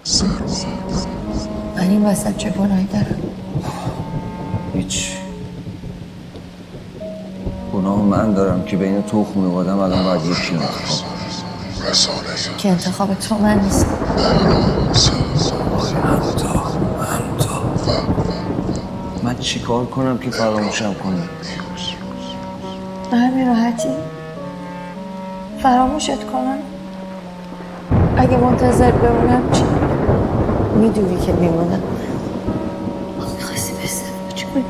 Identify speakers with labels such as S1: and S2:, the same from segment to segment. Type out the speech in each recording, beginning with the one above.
S1: من این وسط چه گناهی دارم؟
S2: هیچ. گناه من دارم که بین تو و خانوادم الان باید یکی انتخاب
S1: که انتخاب تو من نیست.
S2: من چی کار کنم که فراموشم کنی؟
S1: به همین راحتی؟ فراموشت کنم؟ اگه منتظر بمونم چی؟ میدونی که میمونم. میخواستی به ازدواج کنی؟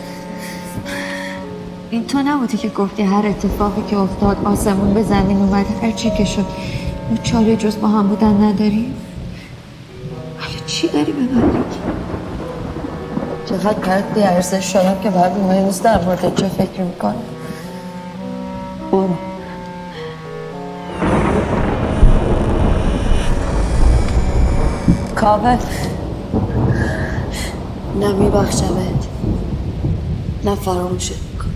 S1: این تو نبودی که گفتی هر اتفاقی که افتاد آسمون به زمین اومد، هر چی که شد ما چاره جز با هم بودن نداریم؟ حالا چی داری به من میگی؟ چقدر برات بی‌ارزش شدم که بعد مهم نیست در مورد چه فکر میکنم. برو. کاوه نه میبخشمت نه فراموشت میکنم.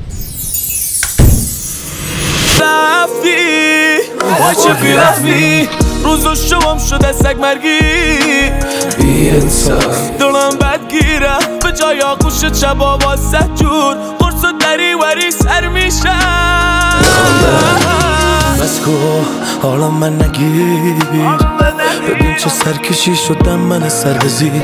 S3: رفتی وای چه بی‌رحمی، روز و شبم شده سگ مرگی، بی انصاف دلم بدگیره به جای آغوش شبا با 100 جور قرص و دری وری سر میشم. بس کو حالا من نگیر، ببین چه سرکشی شدم من سر به زیر،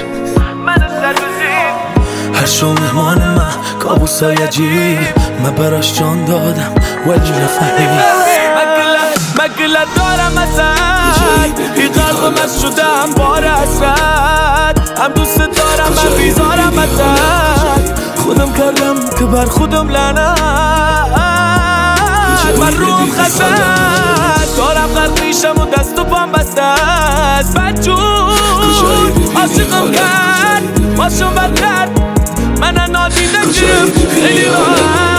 S3: هر شو مهمان من کابوسای عجیب، من براش جان دادم ولی نفهمید. مگله دارم ازت، این قلب من شدم بار حسرت، هم دوست دارم من بیزارم ازت، خودم کردم که بر خودم لعنت، من روم خسد دارم غرق میشم و دست و پام بسته است، بدجور عاشقم کرد باشم بد کرد، من نادیده گرفت خیلی راحت.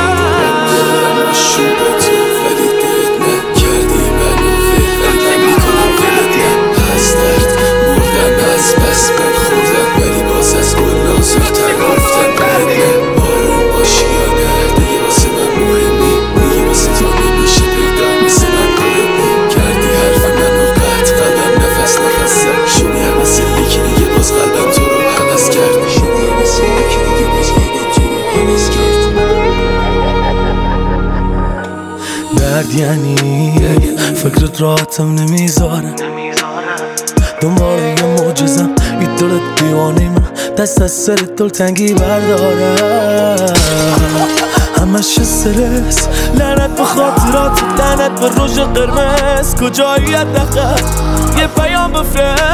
S3: درد یعنی فکرت راحتم نمیذاره، دنبال یه معجزم این دلت دیوانه من دست از سر دلتنگی برداره، همش استرس لعنت به خاطرات تنت به روژ قرمز، کجایی حداقل یه پیام بفرست،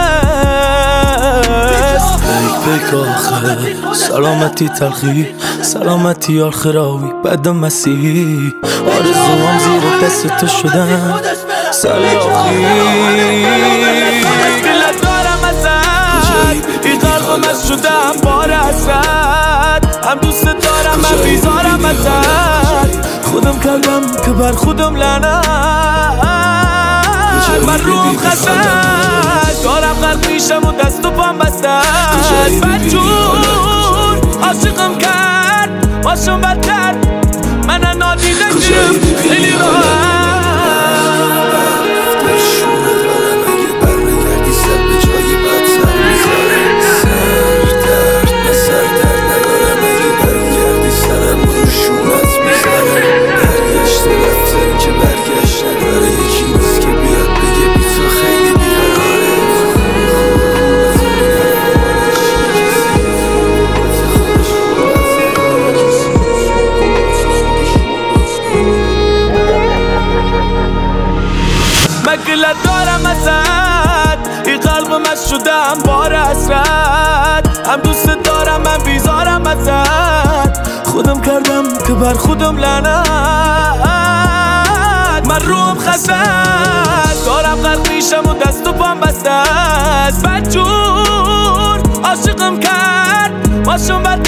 S3: پیک آخر سلامتی تلخی سلامتی آخراوی بعد مسیحی، آرزوام زیر دست تو شدن سلاخی. دلت دارم ازت، این قلب من شدم بار حسرت، هم دوست دارم من بیزارم ازت، خودم کردم که بر خودم لعنت، من روم خسد دارم غرق میشم و دست و پام بسته است، بدجور عاشقم کرد باشم بد کرد، من نادیده گرفت خیلی راحت. مگله دارم ازت، این قلب من شدم بار حسرت، هم دوست دارم من بیزارم ازت، خودم کردم که بر خودم لعنت، من روم خسد دارم غرق میشم و دست و پام بسته است، بدجور عاشقم کرد باشم بد